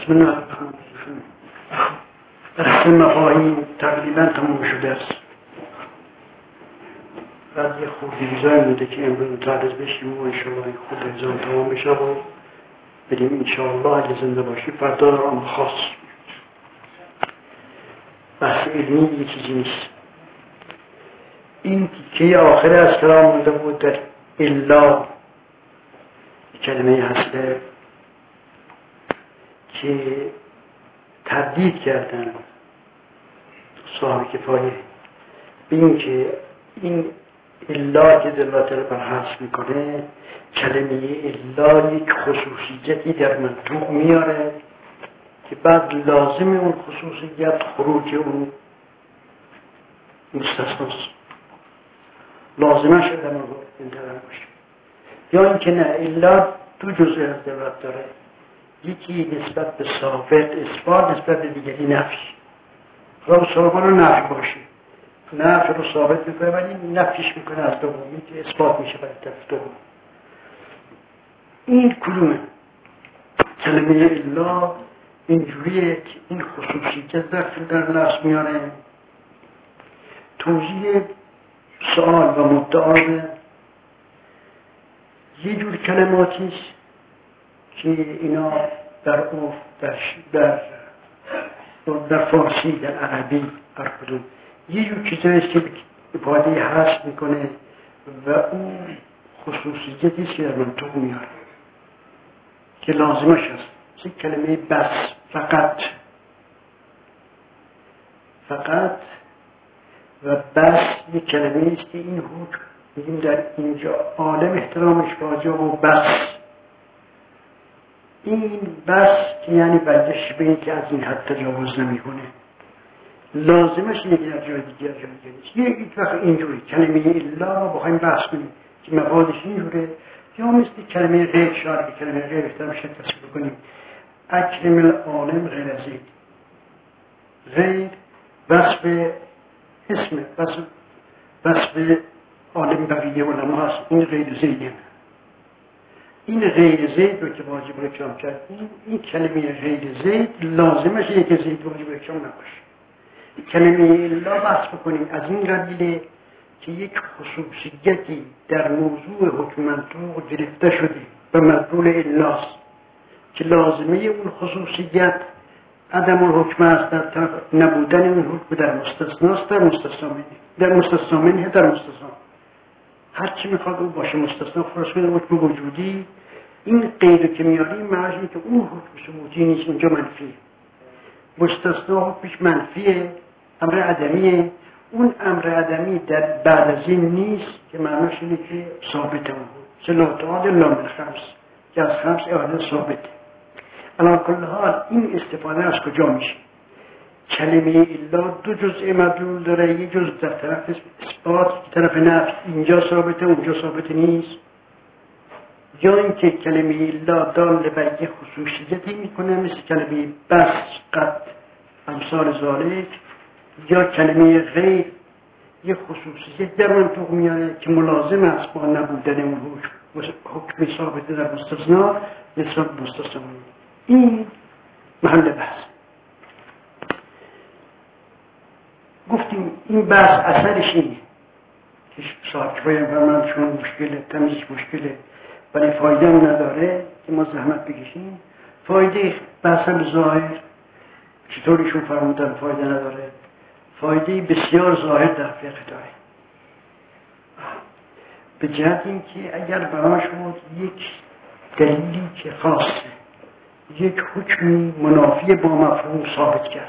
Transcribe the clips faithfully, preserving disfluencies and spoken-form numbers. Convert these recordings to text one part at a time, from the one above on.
بسم الله الرحمن الرحیم. بحث مفاهیم تقریبا تمام شده است. بعد یه خود ریزایی بوده که امروز متعرض بشیم و انشاءالله این خود ریزان تمام بشه و بریم انشاءالله اگه زنده باشی فردا در آن خاص. بحث علمی یه چیزی نیست. این تیکه آخر از کلام مونده بود در الا کلمه هسته که تردید کردن صاحب کفایه به این که این الا که دلالت بر حذف میکنه کلمه الا یک خصوصیتی در منطوق میاره که بعد لازم اون خصوصیت خروج اون مستثناست، لازمه شده در موقع انتظار باشه. یا اینکه نه، الا دو جزء از دلالت داره، یکی نسبت به ثابت اثبات، نسبت به دیگری نفی. خدا ثابت رو نفی باشه، نفی رو ثابت میکنه ولی نفیش میکنه از دومی که اثبات میشه برای طرف دوم. این کلومه کلمه الا اینجوریه که این خصوصیت در در لفظ میاره. توضیح سوال و مدعا یه جور کلماتیست که اینا در عرف در در در فارسی در عربی هر کدوم یه جور چیزایی که افاده حذف میکنه و اون خصوصیتی که در منطق میاره که لازمش هست. مثل کلمه بس، فقط فقط و بس یک کلمه است که این حکم میگیم در اینجا عالم احترامش واجب و بس. این بس که یعنی بردش به این که از این حد تجاوز نمی کنه، لازمش اینه که در جای دیگر جای دیگر نیست. یک وقت اینجوری کلمه الا ما بخوایم بحث کنیم که مفادش اینجوره، یا مثل کلمه غیر شاید که کلمه غیر احترام شد تصویر کنیم اکرم العالم غیر از این غیر وصف اسم وصف وصف عالم بقیه علما هست. این غیر زیده، این غیر زید رو که واجب اکرام کرد، این, این کلمه غیر زید لازمش اینه که زید واجب اکرام نباشه. کلمه الا بحث بکنیم از این قبیله که یک خصوصیتی در موضوع حکم منطوق گرفته شده و مدلول الاست که لازمه اون خصوصیت عدم الحکم است، در طرف نبودن اون حکم در مستثناست، در مستثنا در مستثنا منه در مستثنا هر چی میخواد او باشه مستثنا فرض کنید حکم وجودی. این غیر که میاریم معنیش که اون حکم ثبوتی نیست، اونجا منفیه. مستثنا حکمش منفیه، امر عدمیه. اون امر عدمی در بعد از این نیست که معنیش اینه که ثابته اون سلاتات لا من خمس که از خمس اعاده ثابته. الان کل حال این استفاده از کجا میشه؟ کلمه الا دو جزء مدلول داره، یک جزء در طرف اثبات طرف نفی، اینجا ثابته اونجا ثابت نیست. یا اینکه کلمه الا دال بر یک خصوصیتی میکنه مثل کلمه بس، قد، امثال ذالک. یا کلمه غیر یک خصوصیت در منطق میاره که ملازم است با نبودن اون حکم حکم ثابت در مستثنا نسبت مستثنا. این محل بحث. گفتیم این بحث اثرش اینه که صاحب کفایه فرمان چون مشکله، تمیز مشکله ولی فایده هم نداره که ما زحمت بکشیم. فایده بحث هم ظاهر چطوریشون فرمودن فایده نداره، فایده بسیار ظاهر در فقه داره، به جهت این که اگر برای شما یک دلیلی که خاصه یک حکمی منافی با مفهوم ثابت کرد،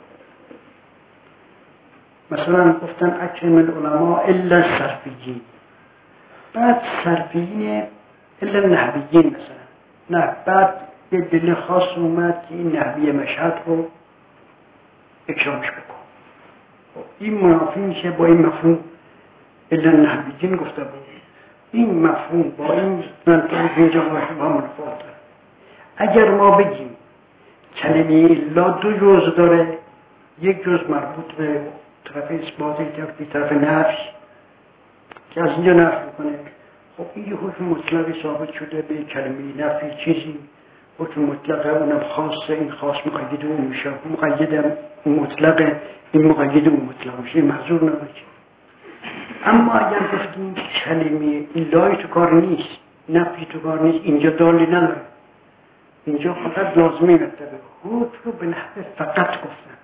مثلا گفتن اکرم العلماء الا صرفیین، بعد صرفیین الا نحویین مثلا، نه بعد یه دلیل خاص اومد که این نحوی مشهد رو اکرامش بکن، این منافی میشه با این مفهوم الا نحویین گفته بود. این مفهوم با این منطقه اینجا باشه با منافات داره. اگر ما بگیم کلمه الا دو جزء داره، یک جزء مربوط به طرف اثبات، یک طرف نفی که از اینجا نفی کنه، خب این حکم مطلقی ثابت شده به کلمه نفی چیزی حکم مطلقه اونم خاصه، این خاص مقید اون میشه، مقید مطلقه این مقید اون مطلق میشه، محضور نباشه. اما اگر گفتیم کلمه الهی تو کار نیست، نفی تو کار نیست، اینجا دالی نداره، اینجا فقط لازمه مطلبه. حکم رو به نحو فقط گفتن،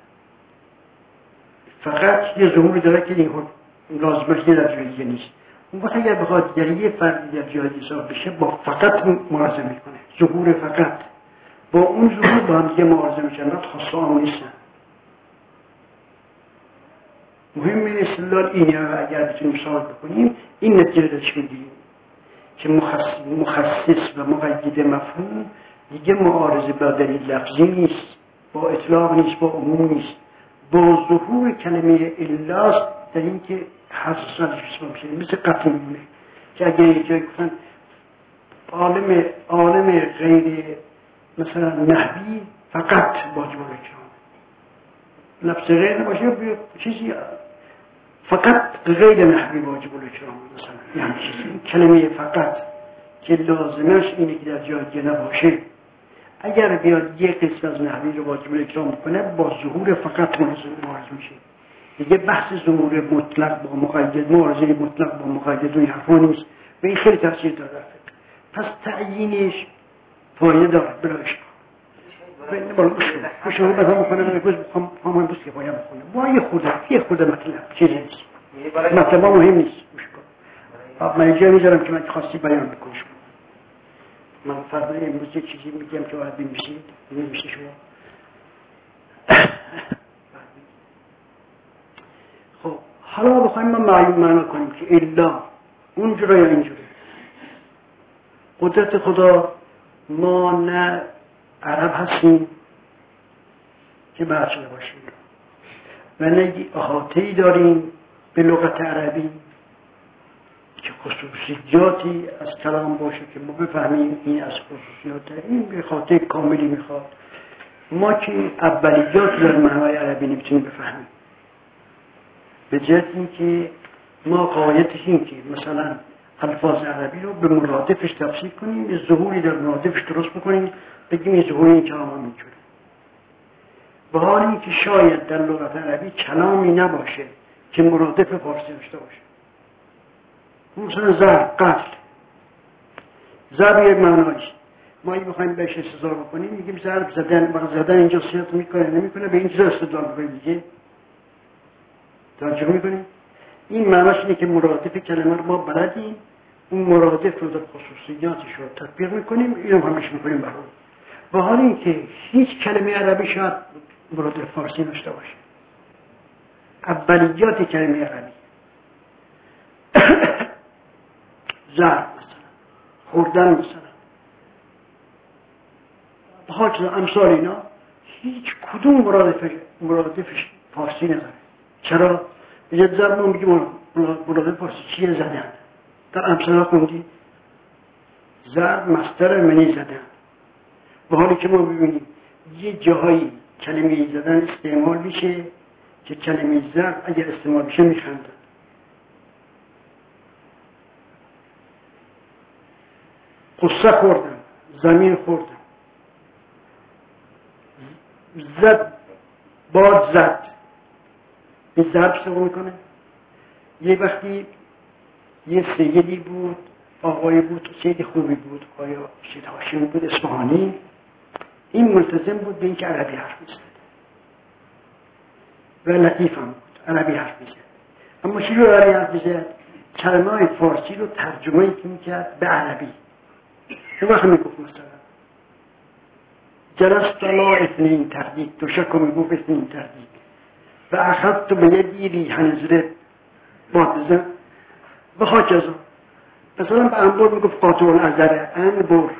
فقط یه ظهوری داره که این حکم لازمش یه در جای دیگه نیست. اون وقت اگر بخواد در یه فردی در جای حساب بشه با فقط معارضه میکنه، ظهور فقط با اون ظهور با هم دیگه معارضه میشن، نه خاصه عام نیستن. مهم استدلال اینه و اگر بتونیم مثال بکنیم این نتیجه داشت میدیم که مخصص, مخصص و مقید مفهوم دیگه معارضه با دلیل لفظی نیست، با اطلاق نیست، با عموم نیست، با ظهور کلمه الا در این که حساسات جسم میشه. مثل قطع میمونه که اگر یه جایی گفتن عالم عالم غیر مثلا نحوی فقط واجب الاکرام، لفظ غیر نباشه بیا چیزی فقط غیر نحوی واجب الاکرام، مثلا یه چیزی کلمه فقط که لازمش اینه که در جای دیگه نباشه، اگر بیاد یک قسم از نحوی رو واجب الاکرام کنه با ظهور فقط معارضه میشه. دیگه بحث ظهور مطلق با مقید، معارضه مطلق با مقید و حرفا نیست و این خیلی تاثیر داره. پس تعیینش فایده داره بلاش. ببین بالا بشه شما مثلا می‌خونم امروز می‌خوام هم امروز که باید بخونم با یه خورده یه خورده مطلب چیزی نیست، مطلب مهم نیست. گوش کن من اینجا میذارم که من خواستی بیان بکنم. من فردا امروز یه چیزی میگم که باید بمیشید نمیشه شما. خب حالا بخوایم ما معلوم معنا کنیم که الا اونجوره یا اینجوره. قدرت خدا ما نه عرب هستیم که بحث باشیم و نه احاطه‌ای داریم به لغت عربی که خصوصیاتی از کلام باشه که ما بفهمیم این از خصوصیات این به خاطر کاملی میخواد. ما که اولیات در معنای عربی نمیتونیم بفهمیم، به جهت اینکه ما قاعدتش این که مثلا الفاظ عربی رو به مرادفش تفسیر کنیم، یه ظهوری در مرادفش درست بکنیم، بگیم یه ظهوری این کلام هم اینجوره، به حال اینکه شاید در لغت عربی کلامی نباشه که مرادف فارسی داشته باشه. مثلا ضرب، قتل، ضرب یک معنایش ما اگه بخوایم بهش استدلال بکنیم میگیم ضرب زدن، برای زدن اینجا صورت میکنه نمیکنه، به این چیزا استدلال بکنیم دیگه. توجه میکنیم؟ این معناش اینه که مرادف کلمه رو ما بلدیم، اون مرادف رو در خصوصیاتش رو تطبیق میکنیم، اینو همش میکنیم برای به حال اینکه هیچ کلمه عربی شاید مرادف فارسی نشته باشه. اولیات کلمه عربی ضرب مثلا، خوردن مثلا، به حال چیزا امثال اینا هیچ کدوم مرادفش مرادفش فارسی نداره. چرا؟ یه ضرب ما میگیم مرادف فارسی چیه؟ زدن. در امثال خوندی ضرب مصدر منی زدن، به حالی که ما ببینیم یه جاهایی کلمه زدن استعمال میشه که کلمه ضرب اگر استعمال بشه میخندن. قصه خوردن، زمین خوردن، زد، باد زد، این ضرب استفاده میکنه. یه وقتی یه سیدی بود، آقای بود، سید خوبی بود، آیا سید هاشمی بود اصفهانی، این ملتزم بود به اینکه عربی حرف میزد و لطیف هم بود، عربی حرف میزد. اما چی رو عربی حرف میزد؟ کلمه های فارسی رو ترجمه میکرد به عربی. یه وقت میگفت مثلا جلست لا اثنین تردید، دو شک میگفت اثنین تردید و اخذت به یدی ریحن زره باد بزن و خاک ازم. مثلا به انبار میگفت قاطع الازره انبار.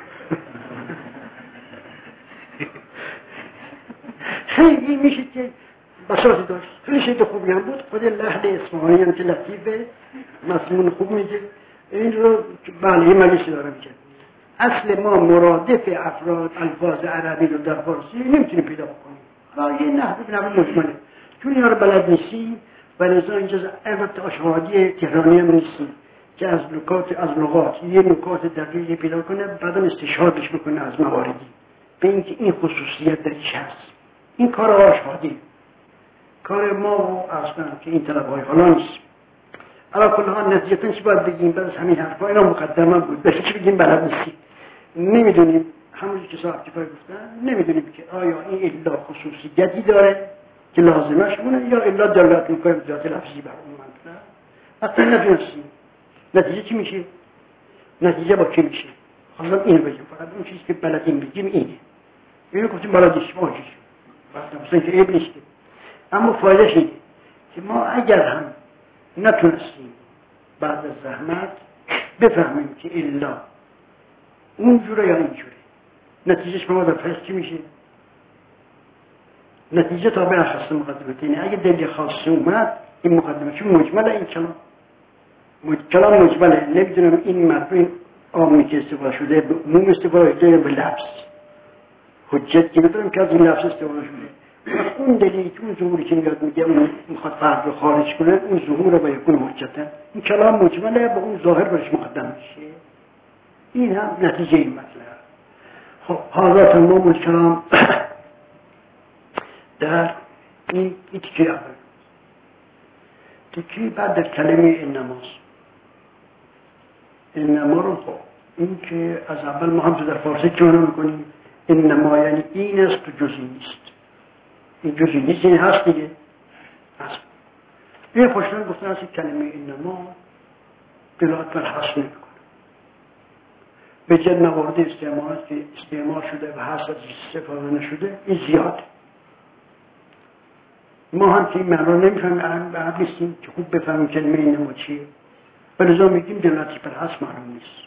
خیلی میشه که بساطی داشت، خیلی شید خوبی هم بود. خود لحن اصفهانی هم که لطیفه، مضمون خوب میگه. این رو بله یه ملیسی دارم که اصل ما مرادف افراد الفاظ عربی رو در فارسی نمیتونیم پیدا بکنیم. حالا یه نحوه به نحوه مجمله چون اینا رو بلد نیستیم و لذا اینجا البته آشهادی تهرانی هم نیستیم که از لغات از لغات یه نکات دقیقی پیدا کنه بعدا استشهادش بکنه از مواردی. به اینکه این خصوصیت درش هست. این کار آشهادی کار ما و اصلا که این طلب های حالا نیست. علا کل ها نتیجتا چی باید بگیم؟ بعد از همین حرفا اینا مقدمه بود، بشه چی بگیم بلد نیستیم، نمیدونیم. همونی که صاحب کفایه گفتن، نمیدونیم که آیا این الا خصوصیتی داره که لازمش مونه یا الا دلالت میکنه به ذات لفظی بر اون مطلب. وقتی ندونستیم نتیجه چی میشه؟ نتیجه با کی میشه؟ خواستم اینو بگیم، فقط اون چیزی که بلدیم بگیم اینه. اینو گفتیم بلدیش واجیش وقتی مثلا که عیب نیست، اما فایدهش اینه که ما اگر هم نتونستیم بعد از زحمت بفهمیم که الا اونجوره یا اینجوره، نتیجهش به ما در فرست چی میشه؟ نتیجه تابع نخسته مقدمت اینه. اگه دلیل خاصی اومد این مقدمه چون مجمله، این کلام کلام مجمله، نمیدونم این مفهوم عامی که استفاده شده به عموم استفاده شده به لفظ حجت که ندارم که از این لفظ استفاده شده. اون دلیل که اون ظهوری که میاد میگه اون میخواد فرد رو خارج کنه، اون ظهور رو با یکون حجته، این کلام مجمله به اون ظاهر برش مقدم میشه. این هم نتیجه این مطلب. خب حالا تمام الکلام در این تیکه اول. تیکه بعد در کلمه انماست. انما رو خب این که از اول ما هم در فارسی جمع میکنیم انما یعنی این است و جزئی نیست. این جزئی نیست این هست دیگه هست. این پشتن گفتن از کلمه انما دلالت بر هست نمیکنه. به جد موارد استعمال که استعمال شده و هست از استفاده نشده این زیاد. ما هم که این معنا نمیفهمیم، عرب نیستیم که خوب بفهمیم کلمه انما چیه، ولذا میگیم دلالتی بر هست معلوم نیست.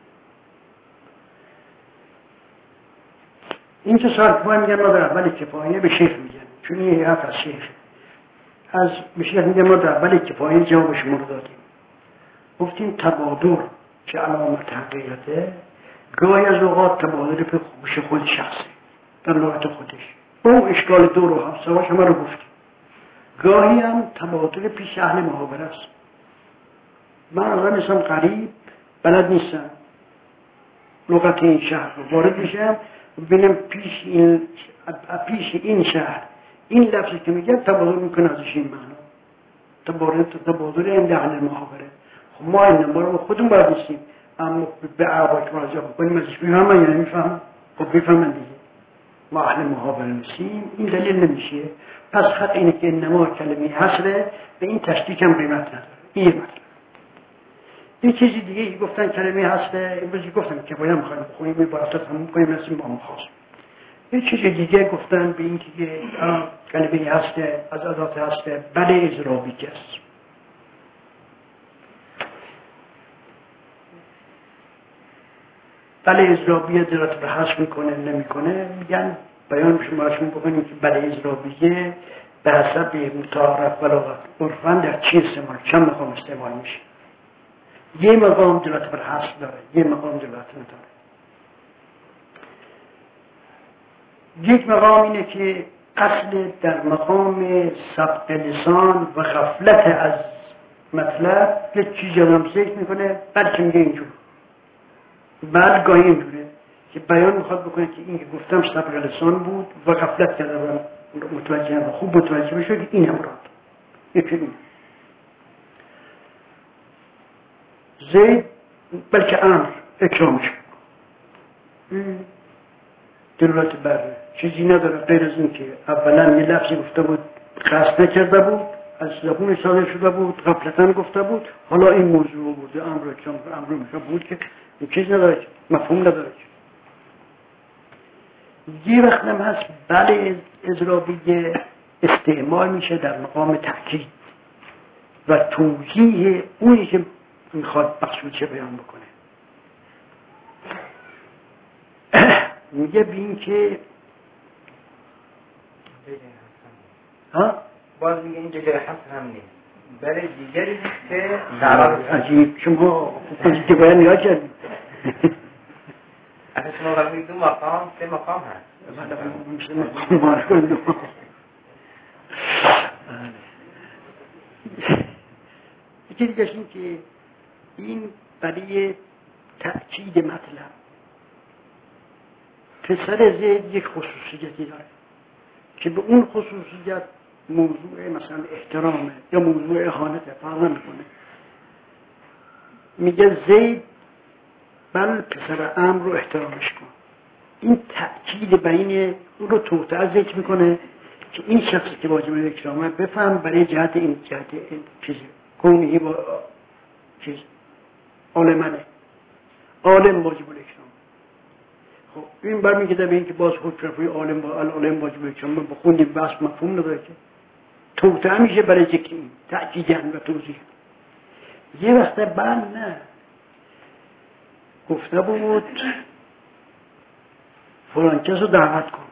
این که صاحب کفایه میگن ما در اول کفایه به شیخ میگن، چون این حرف از شیخ از به شیخ میگن ما در اول کفایه جواب شما رو دادیم. گفتیم تبادر که علامت حقیقته گاهی از اوقات تبادر به خوش خود شخصه در لغت خودش با اون اشکال دور و هم سواش همه رو گفتیم. گاهی هم تبادر پیش اهل محاوره است. من آقا مثلا قریب بلد نیستم لغت این شهر رو وارد میشم ببینم پیش این پیش این شهر این لفظی که میگن تبادر میکنه ازش این معنا تبادر تبادر این اهل محاوره. خب ما این ما رو خودمون بلد نیستیم، اما به عرباک مراجعه کنیم ازش میفهمن یا نمیفهمن؟ خب میفهمن دیگه. ما اهل محاوره نیستیم، این دلیل نمیشه. پس خط اینه که انما کلمه حصره به این تشکیک هم قیمت نداره. این مطلب. این چیزی دیگه گفتن کلمه هسته، امروزی گفتم که باید میخوایم بخونیم این براسات همون کنیم نسیم با مخواست. این چیزی دیگه گفتن به این که کلمه هسته از ادات هسته بله اضرابی که است. بله اضرابیه دلالت به حذف میکنه نمیکنه، میگن بیان شمارشون بکنیم که بله اضرابیه به حسب متعارف بلاغت عرفاً در چی استعمال چند مقام استعمال میشه. یه مقام دلالت بر حذف داره، یه مقام دلالت نداره. یک مقام اینه که اصل در مقام سبق لسان و غفلت از مطلب یک چیزی هم ذکر میکنه بعد که میگه اینجور بعد گاهی اینجوره که بیان میخواد بکنه که این که گفتم سبق لسان بود و غفلت کرده و متوجه هم خوب متوجه بشه که این هم مراد یکی این زید بلکه امر اکرامش دلالت بر چیزی نداره غیر از این که اولا یه لفظی گفته بود قصد نکرده بود از زبون صادر شده بود غفلتاً گفته بود، حالا این موضوع بوده امر اکرام امر میشه بود که این چیز نداره که مفهوم نداره که یه وقت هم هست بله اضرابی استعمال میشه در مقام تأکید و توضیح اونی که میخواد مقصود چه بیان بکنه. میگه بین که ها باز میگه این جلوه حسن هم نیست بله دیگری نیست که عجیب شما که باید نیا کردیم اصلا شما قبل دو مقام سه مقام هست مثل مقام مارکن دو یکی دیگه این که این برای تأکید مطلب پسر زید یک خصوصیتی داره که به اون خصوصیت موضوع مثلا احترامه یا موضوع اهانته فرق نمیکنه. میگه زید بل پسر عمرو رو احترامش کن. این تأکید بین اون رو توطئه ذکر میکنه که این شخصی که واجب الاکرامه بفهم برای جهت این جهت این چیزی کونهی با چیز عالمانه عالم واجب الاکرام. خب این برمیگرده به این که باز خود رفعی عالم با عالم واجب الاکرام ما بخوندیم بحث مفهوم نداره که توطئه میشه برای ذکر این تأکیدن و توضیح. یه وقت بعد نه گفته بود فلان کس رو دعوت کن.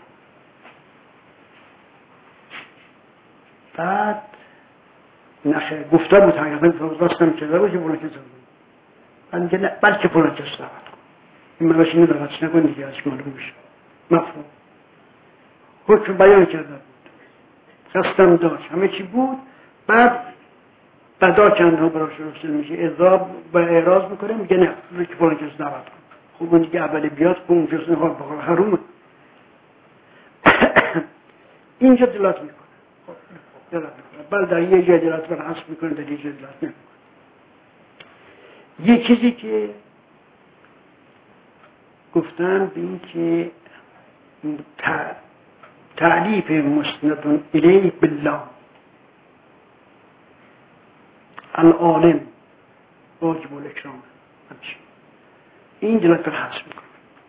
بعد نخه گفته بود حقیقتا راستم کرده بود که فلان کس رو بعد میگه نه بلکه فلان کس رو دعوت کن. این مراش اینو دعوتش نکن دیگه ازش معلوم میشه مفهوم. حکم بیان کرده بود خستم داشت همه چی بود. بعد بدا چند ها براش رسل میشه اضاب و اعراض میکنه میگه نه که فلان کس دعوت کن. خب اون دیگه اولی بیاد خب اون جسن حال بخور حرومه. اینجا دلات میکنه دلات میکنه بل در یه جای دلات بر حسب میکنه در یه جای دلات نمیکنه. یه چیزی که گفتن به این که تعلیف مسندون الیه بالله العالم واجب الاکرام این دلت رو حس میکنه.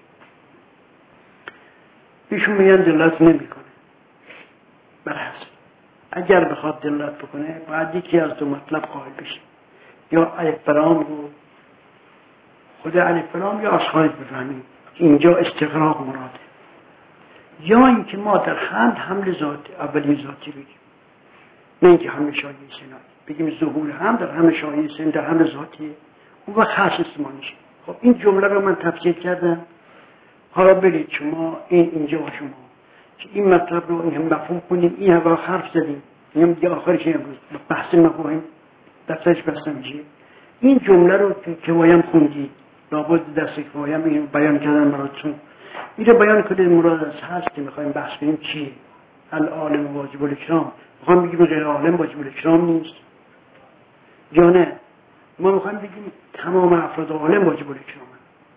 ایشون میگن دلت نمیکنه برحس. اگر بخواد دلت بکنه باید یکی از دو مطلب قائل بشه یا الف بلام رو خود الف بلام یا اشخاص بفهمیم اینجا استغراق مراده یا اینکه ما در حمل حمل ذاتی اولی ذاتی بگیم نه اینکه حمل شایعه سنایی بگیم ظهور هم در حمل شایعه سن در حمل ذاتی اون وقت خاص استعمال میشه. خب این جمله رو من تفسیر کردم. حالا برید شما این اینجا با شما که این مطلب رو این هم مفهوم کنیم این هم حرف زدیم این هم دیگه آخرش امروز بحث مفاهیم دفترش بسته میشه. این جمله رو که کوایم خوندید لابد دست کوایم این بیان کردن براتون این رو بیان کنید مراد از هست که میخوایم بحث کنیم چیه. العالم واجب الاکرام میخوام بگیم غیر عالم واجب الاکرام نیست یا نه ما میخوایم بگیم تمام افراد عالم واجب الاکرام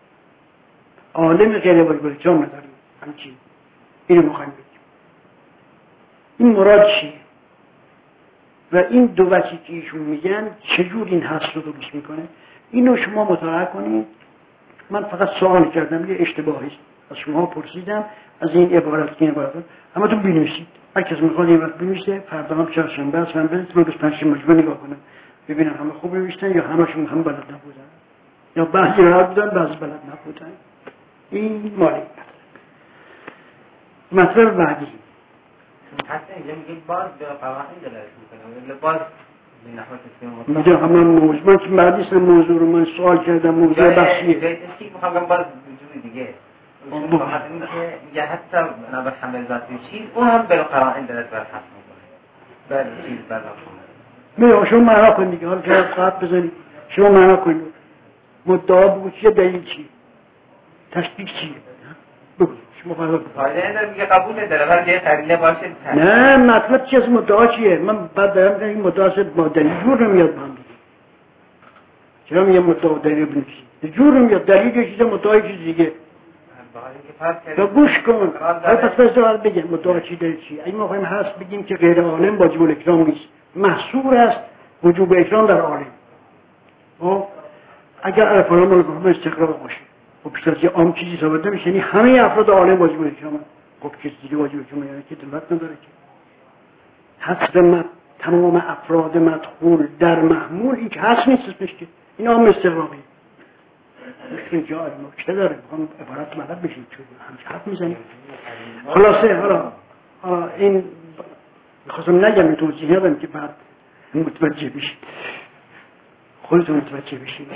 عالم غیر واجب الاکرام نداریم همچین اینو میخوایم بگیم. این مراد چیه و این دو وجهی که ایشون میگن چجور این حس رو درست میکنه اینو شما مطالعه کنید. من فقط سوال کردم یه اشتباهی از شما پرسیدم از این عبارت که این عبارت اما تو بنویسید. هر کس میخواد این وقت بنویسه فردا هم چهارشنبه است من برید روز پنجشنبه مجموعه نگاه کنم ببینم همه خوب نوشتن یا همشون هم بلد نبودن یا بعضی راحت بودن بعضی بلد نبودن. این مالی مطلب بعدی حتی اینجا میگه باز به قواعد دلالت میکنه ولی باز به نحو تسلیم میگه همون موضوع من که بعدیست موضوع رو من سوال کردم موضوع بحثیه جای چی میخوام باز وجود دیگه فقط این که میگه حتی نبر حمل ذاتی چیز اون هم به قواعد دلالت بر حس میکنه بر چیز بر میگه شما معنا کن دیگه حالا که ساعت بزنید شما معنا کنید مدعا بگو چیه دلیل چیه تشبیه چیه بگو شما فرض کنید فایده میگه قبول داره ولی یه قرینه باشه نه مطلب چیه از مدعا چیه من بعد دارم میگم این مدعا است با دلیل جور نمیاد با هم دیگه چرا میگه مدعا و دلیل بنویسید جور نمیاد دلیل یه چیز مدعا چیز دیگه تو گوش کن پس پس رو بگم مدعا چی دلیل چی اگه ما خواهیم هست بگیم که غیر عالم واجب الاکرام نیست محصور است وجوب اکرام در عالم. خب اگر الفلام رو بخوام استقرار باشه خب بیشتر از یه عام چیزی ثابت نمیشه یعنی همه افراد عالم واجب الاکرام خب چیز دیگه واجب اکرام یعنی که دلت نداره که حصر تمام افراد مدخول در محمول این که هست نیست اسمش که این عام استقراقی مشکل جا نکته داره بخوام عبارت مدد بشید چون همچه حرف میزنیم. خلاصه حالا حالا این میخواستم نگم این توضیح ندارم که بعد متوجه بشید خودتون متوجه بشید.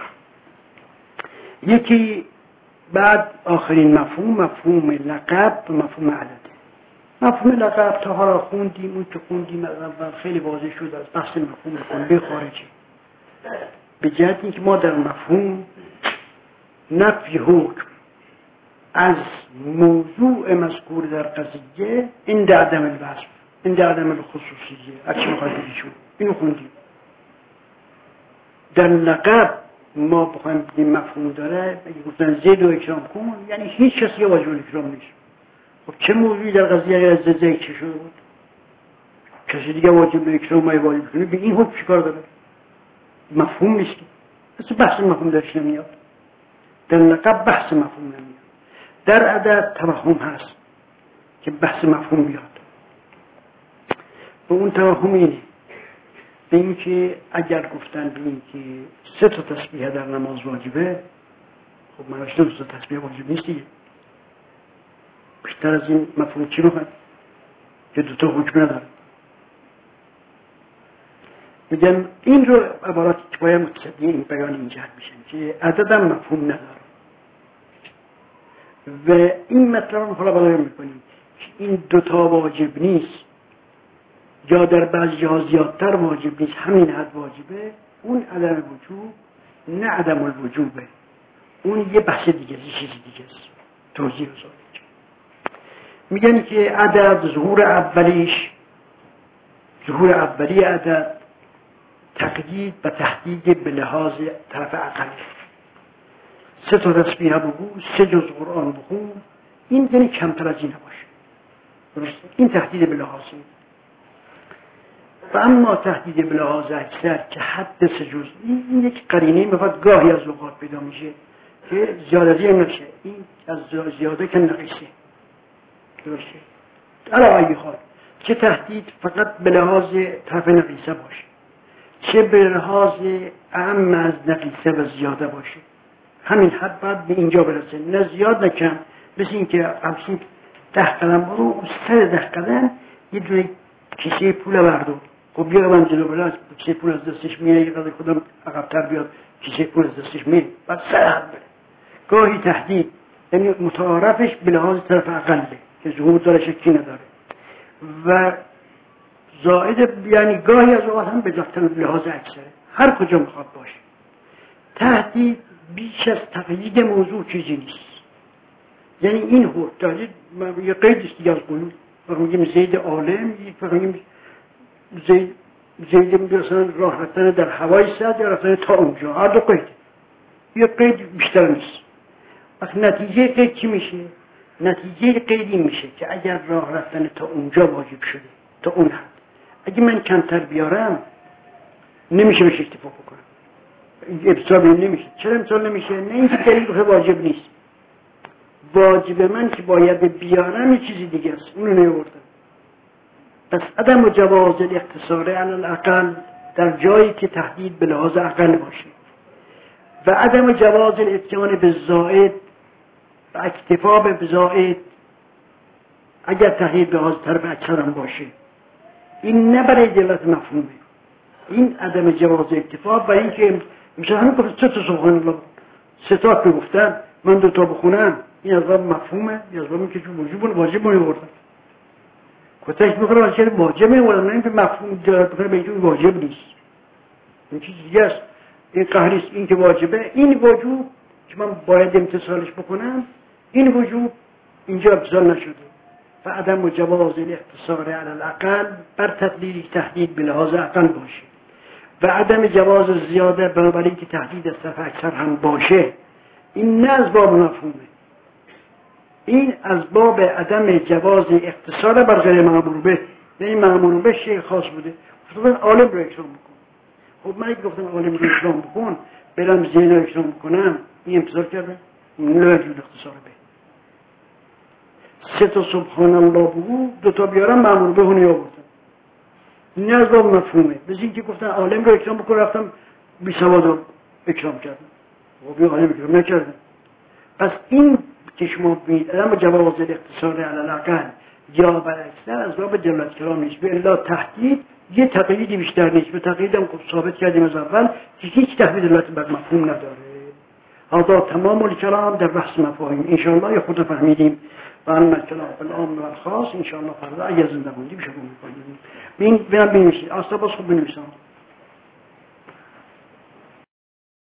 یکی بعد آخرین مفهوم مفهوم لقب و مفهوم عدده. مفهوم لقب تا حالا خوندیم اون که خوندیم اول خیلی واضح شد از بحث مفهوم کلی خارجی به جهت اینکه ما در مفهوم نفی حکم از موضوع مذکور در قضیه این در عدم الوصف، این در عدم الخصوصیه، اگه میخواد بگیشون اینو خوندیم. در لقب ما بخوایم بگیم مفهوم داره، اگه گفتن زید و اکرام کن یعنی هیچ کسی واجب اکرام نیست. خب چه موضوعی در قضیه غیر از زید چه شده بود؟ کسی دیگه واجب اکرام ما واجب کنه به این حکم چیکار داره؟ مفهوم نیست. اصلا بحث مفهوم درش نمیاد. در لقب بحث مفهوم نمیاد. در عدد توهم هست که بحث مفهوم بیاد. و اون توهم اینه به این که اگر گفتن به این که سه تا تسبیح در نماز واجبه، خب مناش دو تا تسبیح واجب نیست دیگه. بیشتر از این مفهوم چی میخواد؟ که دو تا حکم نداره. میگن این رو عباراتی که باید متصدی این بیان این جهت میشن که عدد هم مفهوم نداره. و این مطلب رو حالا بالا میکنیم که این دوتا واجب نیست یا در بعضی جاها زیادتر واجب نیست، همین حد واجبه، اون عدم وجوب نه عدم الوجوبه، اون یه بحث دیگه، یه چیز دیگه است. توضیح بذارید. میگن که عدد ظهور اولیش، ظهور اولی عدد تقیید و تحدید به لحاظ طرف عقل. سه تا تسبیح بگو، سه جز قرآن بخون، این یعنی کمتر از این نباشه. درسته؟ این تحدید به لحاظی. و اما تحدید به لحاظ اکثر که حد سه جز، این یک قرینه میخواد گاهی از اوقات پیدا میشه که زیادتی هم نشه. این از زیاده که نقیصه. درسته؟ علاوه خواهد چه تحدید فقط به لحاظ طرف نقیصه باشه، چه به لحاظ اعم از نقیصه و زیاده باشه. همین حد باید به اینجا برسه، نه زیاد نه کم. مثل این که همچین ده قدم برو، سر ده قدم یه دونه کیسه پول بردو. خب یه قدم جلو بره، کیسه پول از دستش میره، یه قدم خودم عقب‌تر بیاد، کیسه پول از دستش میره، بعد سر حد بره. گاهی تحدید یعنی متعارفش به لحاظ طرف عقله که ظهور داره شکی نداره، و زائد یعنی گاهی از اوقات هم به لحاظ اکثره، هر کجا میخواد باشه. تحدید بیش از تقیید موضوع چیزی نیست. یعنی این هو تحدید یه قیدیست دیگه از قلوب. وقت میگیم زید عالم، وقت میگیم زید زید مثلا راه رفتن در هوای سد یا رفتن تا اونجا، هر دو قید. یه قید بیشتر نیست. وقت نتیجه قید چی میشه؟ نتیجه قید این میشه که اگر راه رفتن تا اونجا واجب شده، تا اون حد، اگه من کمتر بیارم نمیشه بهش اکتفا بکنم. ابصار نمیشه. چرا امثال نمیشه؟ نه اینکه دلیل واجب نیست. واجب من که باید بیارم یه چیزی دیگه است، اونو نیاوردم. پس عدم و جواز الاقتصار علی الاقل در جایی که تحدید به لحاظ عقل باشه، و عدم جواز الاتیان به زائد و اکتفا به زائد اگر تحدید به لحاظ طرف اکثر هم باشه، این نه برای دلالت مفهومه. این عدم جواز اکتفا برای اینکه مثلا همین گفت سه تا سبحان الله، سه تا که گفتن من دو تا بخونم، این از باب مفهومه، این از باب که وجوب واجب می‌آوردن. کتاش می‌خوره واسه واجب می‌آوردن، نه اینکه مفهوم داره بخوره به اینکه واجب نیست. این چیز دیگه است. این قهریست، این که واجبه، این وجوب که من باید امتثالش بکنم، این وجوب اینجا امتثال نشده. و عدم جواز الاقتصار علی الاقل بر تقدیری تحدید به لحاظ عقل باشه، و عدم جواز زیاده بنابراین که تحدید از طرف اکثر هم باشه، این نه از باب مفهومه، این از باب عدم جواز اقتصار بر غیر مأمور به. یعنی مأمور به شیء خاص بوده، گفتن عالم رو اکرام بکن. خب من اگه گفتم عالم رو اکرام بکن، برم زین رو اکرام بکنم، این امتثال کرده؟ نه وجود اختصار به. سه تا سبحان الله بگو، دو تا بیارم مأمور به هونی آوردم. این از باب مفهومه. بس این که گفتن عالم رو اکرام بکن، رفتم بی سواد رو اکرام کردم. خب یه عالم اکرام نکردم. پس این که شما بید ادام جواز الاقتصار علی الاقل یا برعکسر از باب دلالت کلام نیست، به الا تحدید یه تقییدی بیشتر نیست. به تقیید هم ثابت کردیم از اول که هیچ تحدید دلالت بر مفهوم نداره. هذا تمام الکلام در بحث مفاهیم. انشاءالله یا خود فهمیدیم و اما کلام العام و الخاص انشاءالله فردا اگر زنده بودیم شروع می‌کنیم. ببین ببینید اصلا باز خوب بنویسم.